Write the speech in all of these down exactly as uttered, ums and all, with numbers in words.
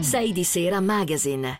sei di Sera Magazine.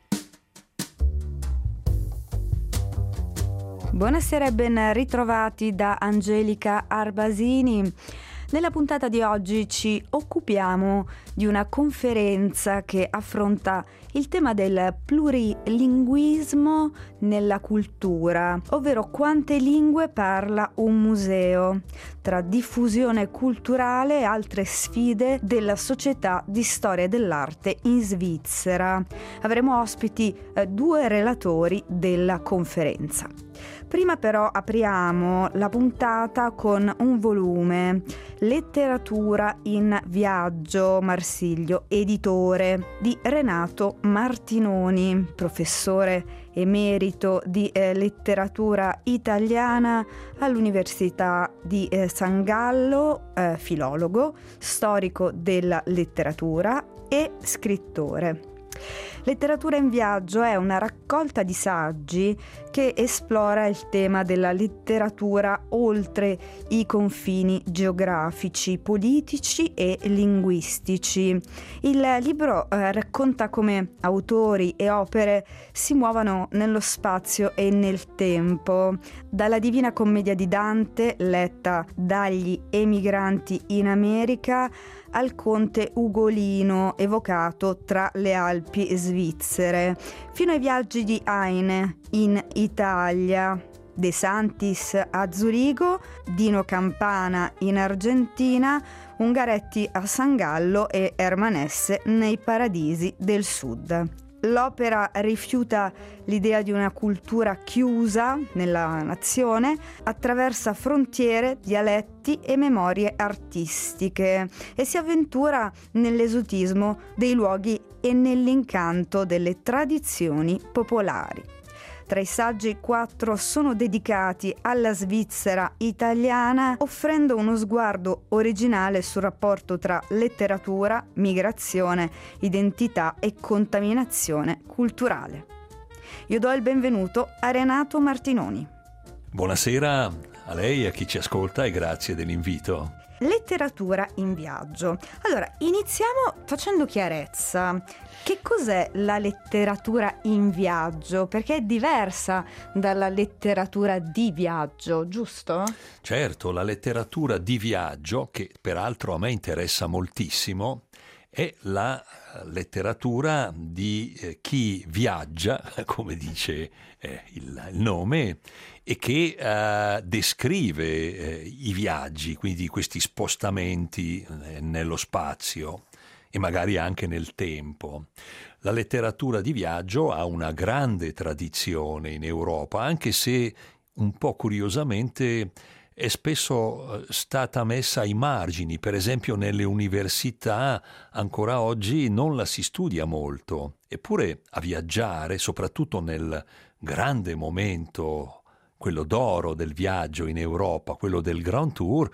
Buonasera e ben ritrovati da Angelica Arbasini. Nella puntata di oggi ci occupiamo di una conferenza che affronta il tema del plurilinguismo nella cultura, ovvero quante lingue parla un museo, tra diffusione culturale e altre sfide della società di storia dell'arte in Svizzera. Avremo ospiti eh, due relatori della conferenza. Prima però apriamo la puntata con un volume, Letteratura in viaggio, Marsiglio, editore, di Renato Martinoni, professore emerito di eh, letteratura italiana all'Università di eh, San Gallo, eh, filologo, storico della letteratura e scrittore. Letteratura in viaggio è una raccolta di saggi che esplora il tema della letteratura oltre i confini geografici, politici e linguistici. Il libro eh, racconta come autori e opere si muovano nello spazio e nel tempo, dalla Divina Commedia di Dante, letta dagli emigranti in America, al conte Ugolino evocato tra le Alpi svizzere, fino ai viaggi di Heine in Italia, De Santis a Zurigo, Dino Campana in Argentina, Ungaretti a San Gallo e Hermanesse nei paradisi del sud. L'opera rifiuta l'idea di una cultura chiusa nella nazione, attraversa frontiere, dialetti e memorie artistiche e si avventura nell'esotismo dei luoghi e nell'incanto delle tradizioni popolari. Tra i saggi, quattro sono dedicati alla Svizzera italiana, offrendo uno sguardo originale sul rapporto tra letteratura, migrazione, identità e contaminazione culturale. Io do il benvenuto a Renato Martinoni. Buonasera a lei e a chi ci ascolta e grazie dell'invito. Letteratura in viaggio. Allora, iniziamo facendo chiarezza. Che cos'è la letteratura in viaggio? Perché è diversa dalla letteratura di viaggio, giusto? Certo, la letteratura di viaggio, che peraltro a me interessa moltissimo, è la letteratura di eh, chi viaggia, come dice eh, il, il nome, e che eh, descrive eh, i viaggi, quindi questi spostamenti eh, nello spazio e magari anche nel tempo. La letteratura di viaggio ha una grande tradizione in Europa, anche se un po' curiosamente è spesso stata messa ai margini. Per esempio nelle università ancora oggi non la si studia molto, eppure a viaggiare, soprattutto nel grande momento, quello d'oro del viaggio in Europa, quello del Grand Tour,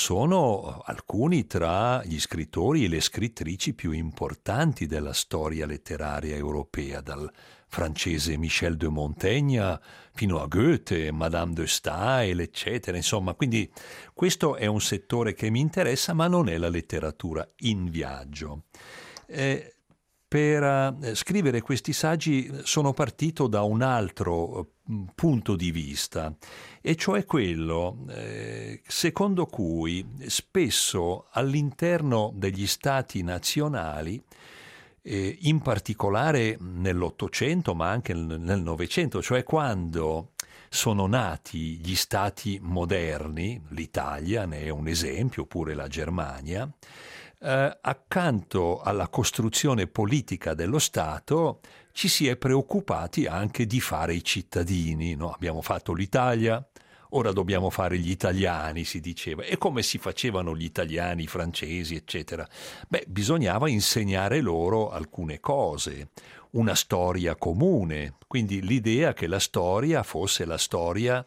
sono alcuni tra gli scrittori e le scrittrici più importanti della storia letteraria europea, dal francese Michel de Montaigne fino a Goethe, Madame de Staël, eccetera. Insomma, quindi questo è un settore che mi interessa, ma non è la letteratura in viaggio. Eh, per uh, scrivere questi saggi sono partito da un altro uh, punto di vista, e cioè quello eh, secondo cui spesso all'interno degli stati nazionali, eh, in particolare nell'Ottocento ma anche nel Novecento, cioè quando sono nati gli stati moderni, l'Italia ne è un esempio, oppure la Germania, Eh, accanto alla costruzione politica dello Stato ci si è preoccupati anche di fare i cittadini, no? Abbiamo fatto l'Italia, ora dobbiamo fare gli italiani, si diceva. E come si facevano gli italiani, i francesi, eccetera? Beh, bisognava insegnare loro alcune cose, una storia comune, quindi l'idea che la storia fosse la storia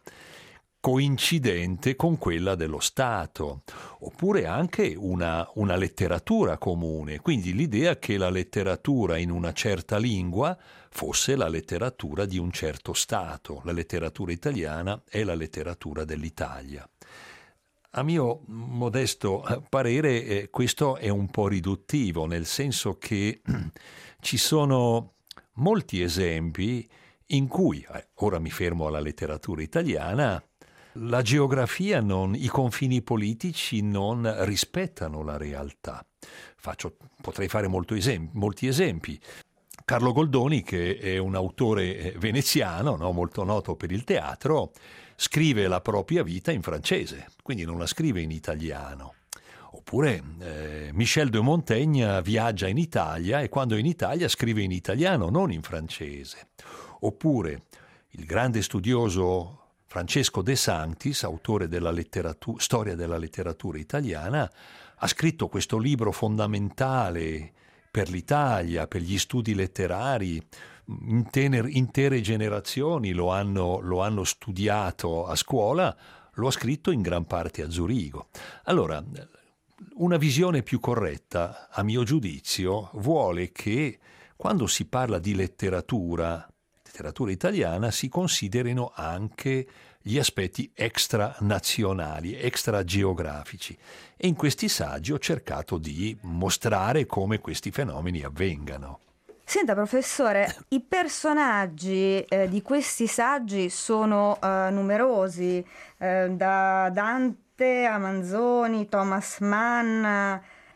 coincidente con quella dello Stato, oppure anche una, una letteratura comune, quindi l'idea che la letteratura in una certa lingua fosse la letteratura di un certo Stato. La letteratura italiana è la letteratura dell'Italia. A mio modesto parere eh, questo è un po' riduttivo, nel senso che ci sono molti esempi in cui, eh, ora mi fermo alla letteratura italiana, la geografia, non, i confini politici non rispettano la realtà. Faccio, potrei fare molto esempi, molti esempi. Carlo Goldoni, che è un autore veneziano, no, molto noto per il teatro, scrive la propria vita in francese, quindi non la scrive in italiano. Oppure eh, Michel de Montaigne viaggia in Italia e quando è in Italia scrive in italiano, non in francese. Oppure il grande studioso Francesco De Sanctis, autore della letteratura, storia della letteratura italiana, ha scritto questo libro fondamentale per l'Italia, per gli studi letterari. Inter, intere generazioni lo hanno, lo hanno studiato a scuola, lo ha scritto in gran parte a Zurigo. Allora, una visione più corretta, a mio giudizio, vuole che quando si parla di letteratura, letteratura italiana, si considerino anche gli aspetti extranazionali, extrageografici. E in questi saggi ho cercato di mostrare come questi fenomeni avvengano. Senta professore, i personaggi eh, di questi saggi sono eh, numerosi, eh, da Dante a Manzoni, Thomas Mann,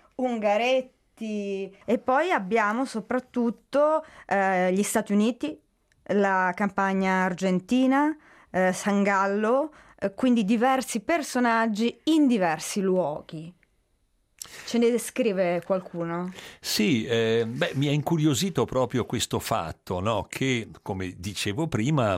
Ungaretti, e poi abbiamo soprattutto eh, gli Stati Uniti, la campagna argentina, eh, San Gallo, eh, quindi diversi personaggi in diversi luoghi. Ce ne descrive qualcuno? Sì, eh, beh, mi ha incuriosito proprio questo fatto, no? Che, come dicevo prima,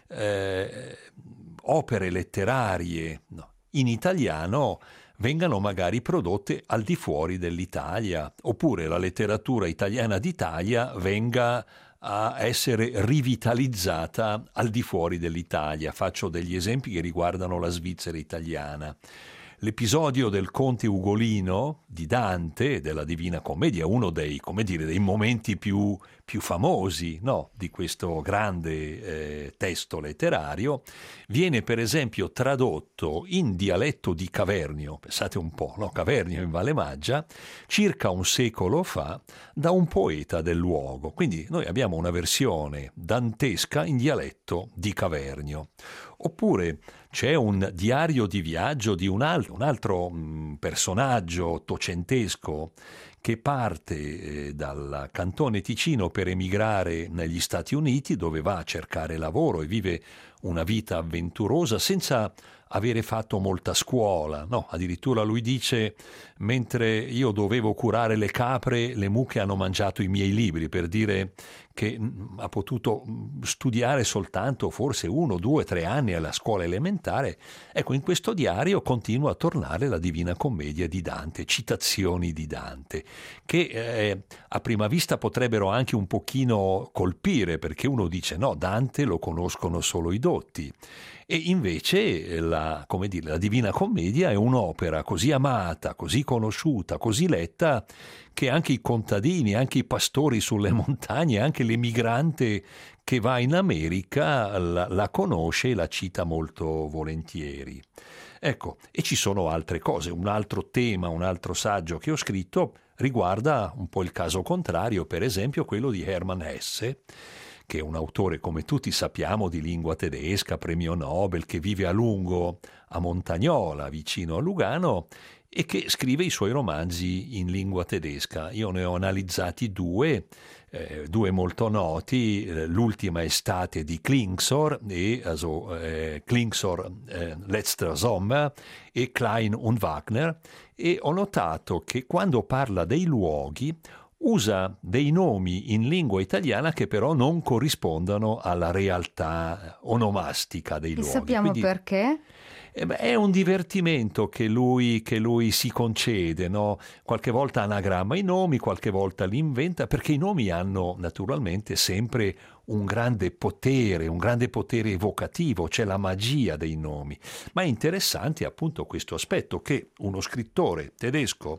eh, opere letterarie, no, in italiano vengano magari prodotte al di fuori dell'Italia, oppure la letteratura italiana d'Italia venga a essere rivitalizzata al di fuori dell'Italia. Faccio degli esempi che riguardano la Svizzera italiana. L'episodio del Conte Ugolino di Dante, della Divina Commedia, uno dei, come dire, dei momenti più, più famosi, no, di questo grande eh, testo letterario, viene per esempio tradotto in dialetto di Cavernio, pensate un po', no? Cavernio in Valle Maggia, circa un secolo fa, da un poeta del luogo. Quindi noi abbiamo una versione dantesca in dialetto di Cavernio. Oppure c'è un diario di viaggio di un altro, un altro mh, personaggio ottocentesco che parte eh, dal cantone Ticino per emigrare negli Stati Uniti, dove va a cercare lavoro e vive una vita avventurosa senza avere fatto molta scuola, no, addirittura lui dice: mentre io dovevo curare le capre, le mucche hanno mangiato i miei libri, per dire che mh, ha potuto studiare soltanto forse uno, due, tre anni alla scuola elementare. Ecco, in questo diario continua a tornare la Divina Commedia di Dante, citazioni di Dante, che eh, a prima vista potrebbero anche un pochino colpire, perché uno dice no, Dante lo conoscono solo i dotti. E invece la, come dire, la Divina Commedia è un'opera così amata, così conosciuta, così letta, che anche i contadini, anche i pastori sulle montagne, anche l'emigrante che va in America la, la conosce e la cita molto volentieri. Ecco, e ci sono altre cose. Un altro tema, un altro saggio che ho scritto riguarda un po' il caso contrario, per esempio quello di Hermann Hesse, che è un autore, come tutti sappiamo, di lingua tedesca, premio Nobel, che vive a lungo a Montagnola, vicino a Lugano, e che scrive i suoi romanzi in lingua tedesca. Io ne ho analizzati due, eh, due molto noti, eh, L'ultima estate di Klingsor, e, also, eh, Klingsor eh, Letzter Sommer, e Klein und Wagner, e ho notato che quando parla dei luoghi usa dei nomi in lingua italiana che però non corrispondono alla realtà onomastica dei e luoghi. Sappiamo Quindi, perché? eh beh, è un divertimento che lui, che lui si concede, no? Qualche volta anagramma i nomi, qualche volta li inventa, perché i nomi hanno naturalmente sempre un grande potere, un grande potere evocativo, c'è la magia dei nomi. Ma è interessante appunto questo aspetto, che uno scrittore tedesco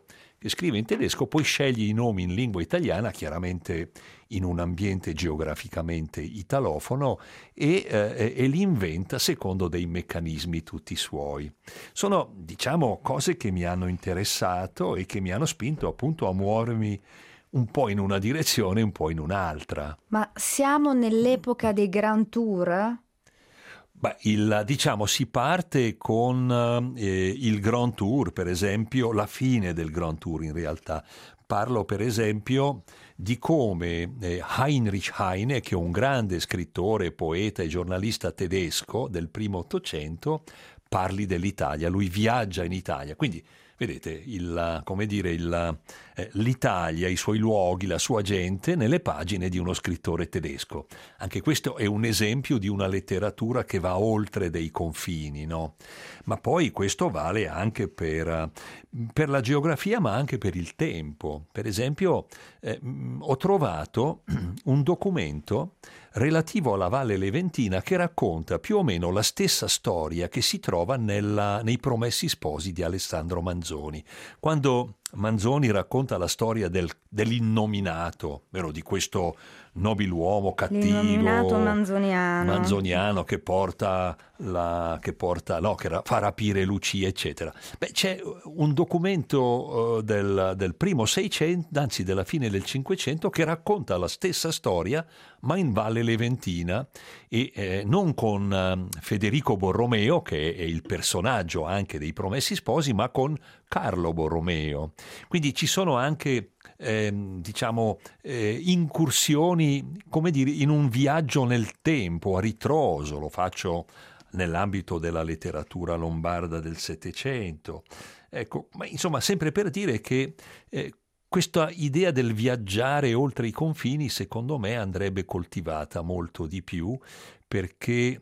che scrive in tedesco, poi sceglie i nomi in lingua italiana, chiaramente in un ambiente geograficamente italofono, e, eh, e li inventa secondo dei meccanismi tutti suoi. Sono, diciamo, cose che mi hanno interessato e che mi hanno spinto appunto a muovermi un po' in una direzione, un po' in un'altra. Ma siamo nell'epoca dei Grand Tour? Beh, il, diciamo, si parte con eh, il Grand Tour, per esempio, la fine del Grand Tour in realtà. Parlo per esempio di come eh, Heinrich Heine, che è un grande scrittore, poeta e giornalista tedesco del primo Ottocento, parli dell'Italia. Lui viaggia in Italia, quindi vedete il, come dire, il, eh, l'Italia, i suoi luoghi, la sua gente nelle pagine di uno scrittore tedesco. Anche questo è un esempio di una letteratura che va oltre dei confini, no? Ma poi questo vale anche per, per la geografia, ma anche per il tempo. Per esempio, eh, ho trovato un documento relativo alla Valle Leventina che racconta più o meno la stessa storia che si trova nella, nei Promessi Sposi di Alessandro Manzoni. Quando Manzoni racconta la storia del, dell'innominato, vero, di questo nobiluomo cattivo, l'innominato manzoniano, manzoniano che porta la che porta no che ra, fa rapire Lucia, eccetera. Beh, c'è un documento uh, del, del primo Seicento, anzi della fine del Cinquecento, che racconta la stessa storia ma in Valle Leventina, e eh, non con uh, Federico Borromeo, che è il personaggio anche dei Promessi Sposi, ma con Carlo Borromeo. Quindi ci sono anche eh, diciamo eh, incursioni, come dire, in un viaggio nel tempo, a ritroso. Lo faccio nell'ambito della letteratura lombarda del Settecento. Ecco, ma insomma, sempre per dire che eh, questa idea del viaggiare oltre i confini, secondo me, andrebbe coltivata molto di più, perché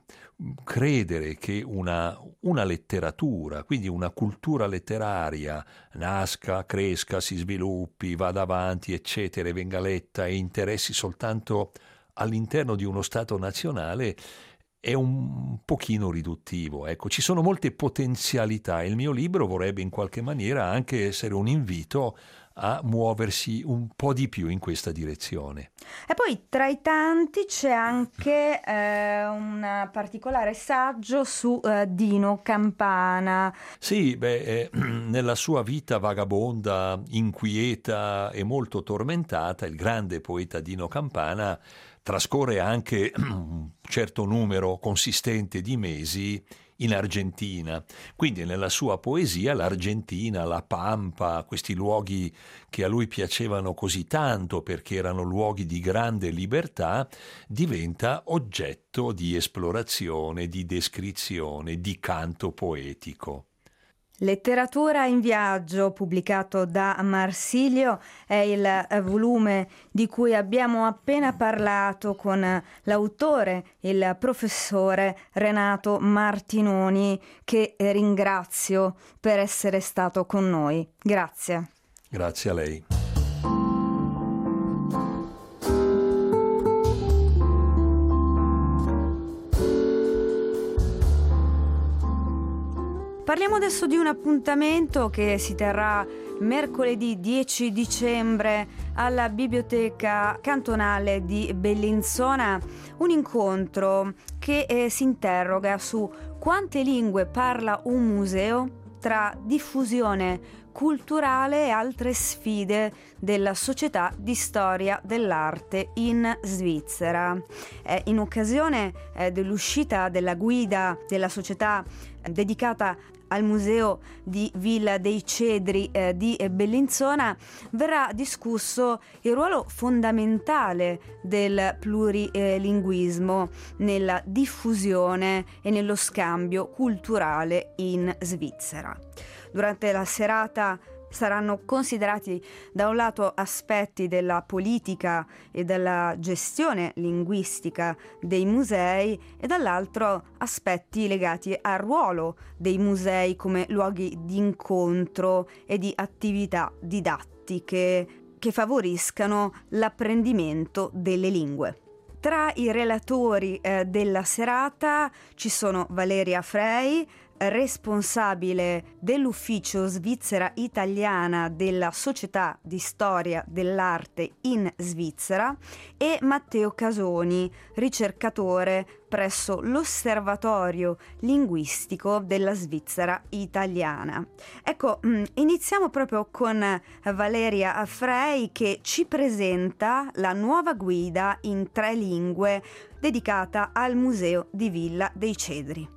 credere che una, una letteratura, quindi una cultura letteraria, nasca, cresca, si sviluppi, vada avanti, eccetera, e venga letta e interessi soltanto all'interno di uno Stato nazionale, è un pochino riduttivo. Ecco, ci sono molte potenzialità e il mio libro vorrebbe in qualche maniera anche essere un invito a muoversi un po' di più in questa direzione. E poi tra i tanti c'è anche eh, un particolare saggio su eh, Dino Campana. Sì, beh, eh, nella sua vita vagabonda, inquieta e molto tormentata, il grande poeta Dino Campana trascorre anche un certo numero consistente di mesi in Argentina. Quindi nella sua poesia l'Argentina, la Pampa, questi luoghi che a lui piacevano così tanto perché erano luoghi di grande libertà, diventa oggetto di esplorazione, di descrizione, di canto poetico. Letteratura in viaggio, pubblicato da Marsilio, è il volume di cui abbiamo appena parlato con l'autore, il professore Renato Martinoni, che ringrazio per essere stato con noi. Grazie. Grazie a lei. Parliamo adesso di un appuntamento che si terrà mercoledì dieci dicembre alla Biblioteca Cantonale di Bellinzona, un incontro che eh, si interroga su quante lingue parla un museo, tra diffusione culturale e altre sfide della società di storia dell'arte in Svizzera. Eh, in occasione eh, dell'uscita della guida della società eh, dedicata al Museo di Villa dei Cedri eh, di Bellinzona verrà discusso il ruolo fondamentale del plurilinguismo nella diffusione e nello scambio culturale in Svizzera. Durante la serata saranno considerati da un lato aspetti della politica e della gestione linguistica dei musei e dall'altro aspetti legati al ruolo dei musei come luoghi di incontro e di attività didattiche che favoriscano l'apprendimento delle lingue. Tra i relatori eh, della serata ci sono Valeria Frei, responsabile dell'ufficio Svizzera Italiana della Società di Storia dell'Arte in Svizzera, e Matteo Casoni, ricercatore presso l'Osservatorio Linguistico della Svizzera Italiana. Ecco, iniziamo proprio con Valeria Frey, che ci presenta la nuova guida in tre lingue dedicata al Museo di Villa dei Cedri.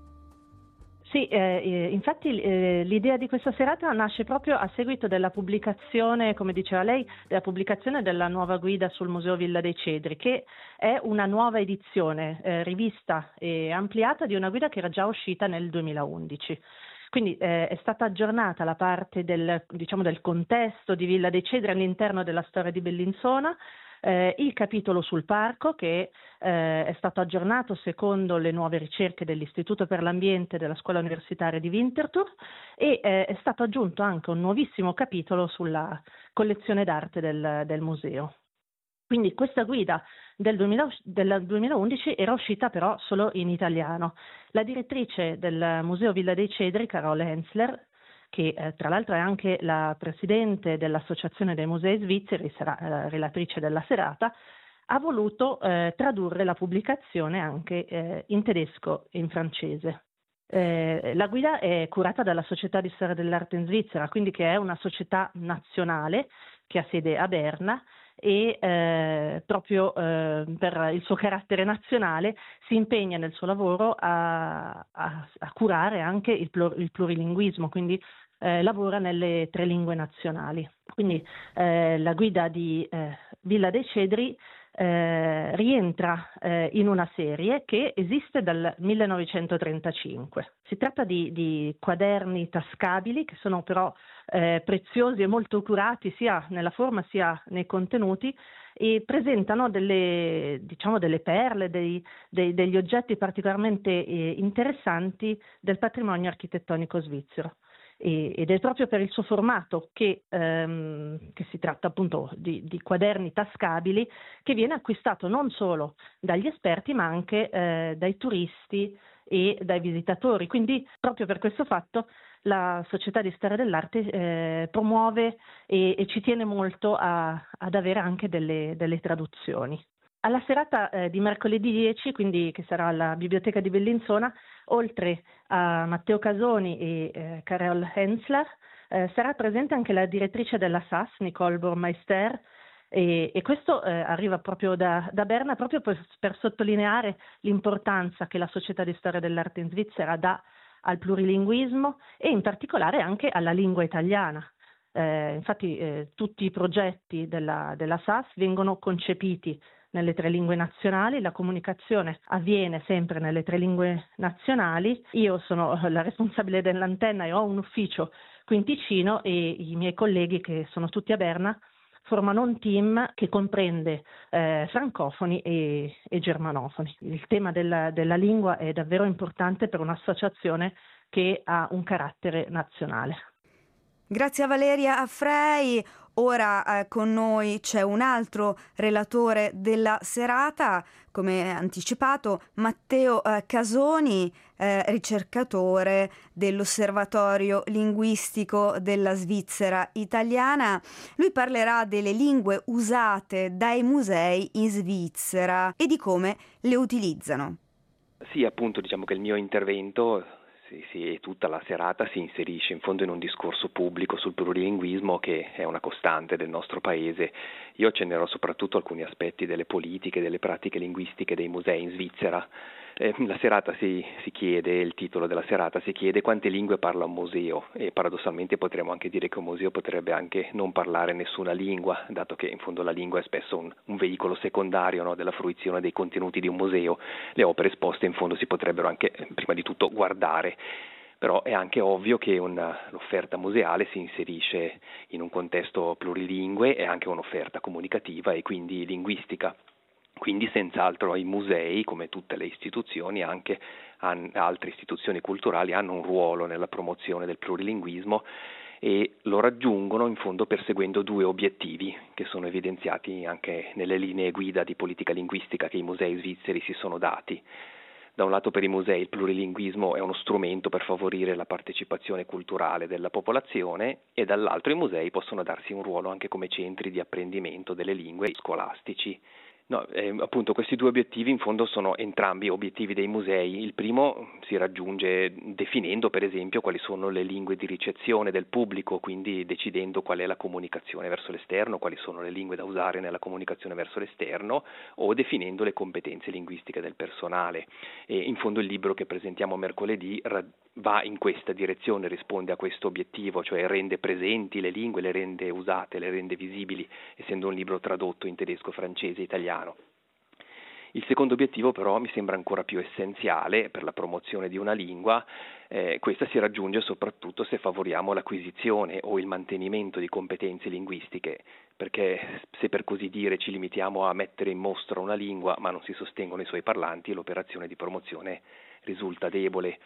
Sì, eh, infatti eh, l'idea di questa serata nasce proprio a seguito della pubblicazione, come diceva lei, della pubblicazione della nuova guida sul Museo Villa dei Cedri, che è una nuova edizione, eh, rivista e ampliata di una guida che era già uscita nel duemilaundici. Quindi eh, è stata aggiornata la parte del, diciamo, del contesto di Villa dei Cedri all'interno della storia di Bellinzona, Eh, il capitolo sul parco, che eh, è stato aggiornato secondo le nuove ricerche dell'Istituto per l'Ambiente della Scuola Universitaria di Winterthur, e eh, è stato aggiunto anche un nuovissimo capitolo sulla collezione d'arte del, del museo. Quindi questa guida del, duemila, del duemilaundici era uscita però solo in italiano. La direttrice del Museo Villa dei Cedri, Carole Hensler, che eh, tra l'altro è anche la presidente dell'Associazione dei Musei Svizzeri, sarà eh, relatrice della serata, ha voluto eh, tradurre la pubblicazione anche eh, in tedesco e in francese. Eh, la guida è curata dalla Società di Storia dell'Arte in Svizzera, quindi che è una società nazionale che ha sede a Berna, e eh, proprio eh, per il suo carattere nazionale si impegna nel suo lavoro a, a, a curare anche il, plur, il plurilinguismo, quindi eh, lavora nelle tre lingue nazionali. Quindi eh, la guida di eh, Villa dei Cedri eh, rientra eh, in una serie che esiste dal millenovecentotrentacinque. Si tratta di, di quaderni tascabili che sono però eh, preziosi e molto curati sia nella forma sia nei contenuti, e presentano delle, diciamo, delle perle, dei, dei, degli oggetti particolarmente eh, interessanti del patrimonio architettonico svizzero. E, ed è proprio per il suo formato che, ehm, che si tratta appunto di, di quaderni tascabili, che viene acquistato non solo dagli esperti ma anche eh, dai turisti e dai visitatori. Quindi proprio per questo fatto la Società di Storia dell'Arte eh, promuove e, e ci tiene molto a, ad avere anche delle, delle traduzioni. Alla serata eh, di mercoledì dieci, quindi che sarà alla Biblioteca di Bellinzona, oltre a Matteo Casoni e eh, Carole Hensler, eh, sarà presente anche la direttrice della S A S, Nicole Burmeister, e, e questo eh, arriva proprio da, da Berna, proprio per, per sottolineare l'importanza che la Società di Storia dell'Arte in Svizzera dà al plurilinguismo e in particolare anche alla lingua italiana. Eh, infatti eh, tutti i progetti della, della S A S vengono concepiti nelle tre lingue nazionali, la comunicazione avviene sempre nelle tre lingue nazionali. Io sono la responsabile dell'antenna e ho un ufficio qui in Ticino, e i miei colleghi, che sono tutti a Berna, formano un team che comprende eh, francofoni e, e germanofoni. Il tema della, della lingua è davvero importante per un'associazione che ha un carattere nazionale. Grazie a Valeria Frey. Ora eh, con noi c'è un altro relatore della serata, come anticipato, Matteo eh, Casoni, eh, ricercatore dell'Osservatorio Linguistico della Svizzera Italiana. Lui parlerà delle lingue usate dai musei in Svizzera e di come le utilizzano. Sì, appunto, diciamo che il mio intervento Sì, sì, e tutta la serata si inserisce in fondo in un discorso pubblico sul plurilinguismo, che è una costante del nostro paese. Io accennerò soprattutto alcuni aspetti delle politiche, delle pratiche linguistiche dei musei in Svizzera. Eh, la serata si, si chiede, il titolo della serata si chiede quante lingue parla un museo, e paradossalmente potremmo anche dire che un museo potrebbe anche non parlare nessuna lingua, dato che in fondo la lingua è spesso un, un veicolo secondario, no, della fruizione dei contenuti di un museo. Le opere esposte in fondo si potrebbero anche prima di tutto guardare. Però è anche ovvio che una, l'offerta museale si inserisce in un contesto plurilingue, è anche un'offerta comunicativa e quindi linguistica. Quindi senz'altro i musei, come tutte le istituzioni, anche an- altre istituzioni culturali, hanno un ruolo nella promozione del plurilinguismo, e lo raggiungono in fondo perseguendo due obiettivi che sono evidenziati anche nelle linee guida di politica linguistica che i musei svizzeri si sono dati. Da un lato per i musei il plurilinguismo è uno strumento per favorire la partecipazione culturale della popolazione e dall'altro i musei possono darsi un ruolo anche come centri di apprendimento delle lingue scolastici. No, eh, appunto questi due obiettivi in fondo sono entrambi obiettivi dei musei. Il primo si raggiunge definendo per esempio quali sono le lingue di ricezione del pubblico, quindi decidendo qual è la comunicazione verso l'esterno, quali sono le lingue da usare nella comunicazione verso l'esterno, o definendo le competenze linguistiche del personale. E in fondo il libro che presentiamo mercoledì va in questa direzione, risponde a questo obiettivo, cioè rende presenti le lingue, le rende usate, le rende visibili, essendo un libro tradotto in tedesco, francese e italiano. Il secondo obiettivo però mi sembra ancora più essenziale per la promozione di una lingua. Eh, questa si raggiunge soprattutto se favoriamo l'acquisizione o il mantenimento di competenze linguistiche, perché se per così dire ci limitiamo a mettere in mostra una lingua ma non si sostengono i suoi parlanti, l'operazione di promozione risulta debole.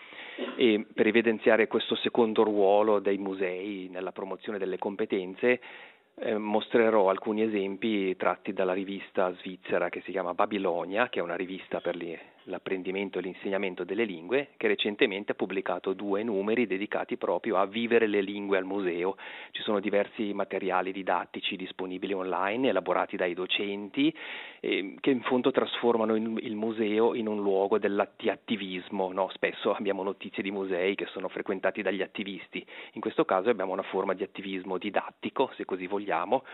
E per evidenziare questo secondo ruolo dei musei nella promozione delle competenze Eh, mostrerò alcuni esempi tratti dalla rivista svizzera che si chiama Babilonia, che è una rivista per l'apprendimento e l'insegnamento delle lingue, che recentemente ha pubblicato due numeri dedicati proprio a vivere le lingue al museo. Ci sono diversi materiali didattici disponibili online, elaborati dai docenti, eh, che in fondo trasformano il, il museo in un luogo della, di attivismo. No? Spesso abbiamo notizie di musei che sono frequentati dagli attivisti. In questo caso abbiamo una forma di attivismo didattico, se così vogliamo,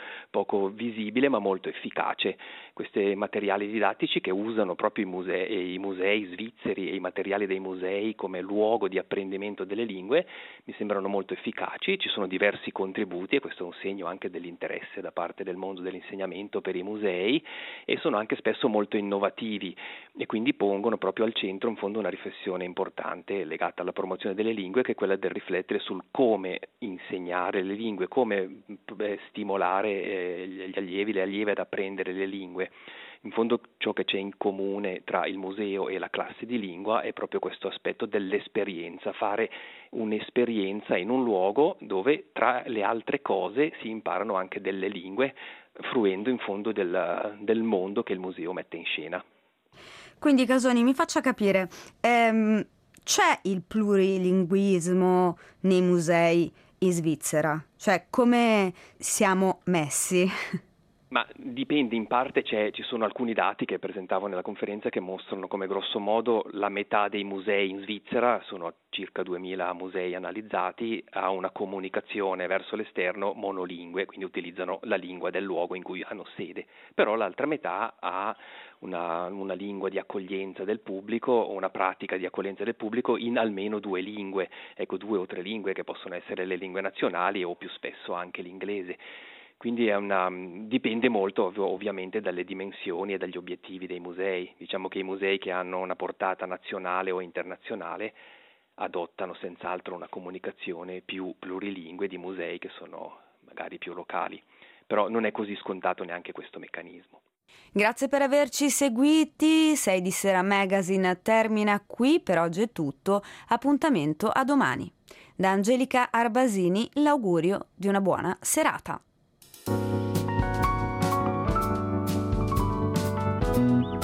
poco visibile ma molto efficace. Questi materiali didattici che usano proprio i musei, i musei svizzeri e i materiali dei musei come luogo di apprendimento delle lingue mi sembrano molto efficaci. Ci sono diversi contributi e questo è un segno anche dell'interesse da parte del mondo dell'insegnamento per i musei, e sono anche spesso molto innovativi e quindi pongono proprio al centro in fondo una riflessione importante legata alla promozione delle lingue, che è quella del riflettere sul come insegnare le lingue, come eh, stimolare eh, gli allievi, le allieve ad apprendere le lingue. In fondo ciò che c'è in comune tra il museo e la classe di lingua è proprio questo aspetto dell'esperienza, fare un'esperienza in un luogo dove tra le altre cose si imparano anche delle lingue, fruendo in fondo del, del mondo che il museo mette in scena. Quindi Casoni, mi faccia capire, ehm, c'è il plurilinguismo nei musei in Svizzera? Cioè, come siamo messi? Ma dipende, in parte c'è, ci sono alcuni dati che presentavo nella conferenza che mostrano come grosso modo la metà dei musei in Svizzera, sono circa duemila musei analizzati, ha una comunicazione verso l'esterno monolingue, quindi utilizzano la lingua del luogo in cui hanno sede, però l'altra metà ha una, una lingua di accoglienza del pubblico o una pratica di accoglienza del pubblico in almeno due lingue, ecco due o tre lingue che possono essere le lingue nazionali o più spesso anche l'inglese. Quindi è una, dipende molto ov- ovviamente dalle dimensioni e dagli obiettivi dei musei. Diciamo che i musei che hanno una portata nazionale o internazionale adottano senz'altro una comunicazione più plurilingue di musei che sono magari più locali, però non è così scontato neanche questo meccanismo. Grazie per averci seguiti, sei di Sera Magazine termina qui, per oggi è tutto, appuntamento a domani. Da Angelica Arbasini l'augurio di una buona serata. Thank you.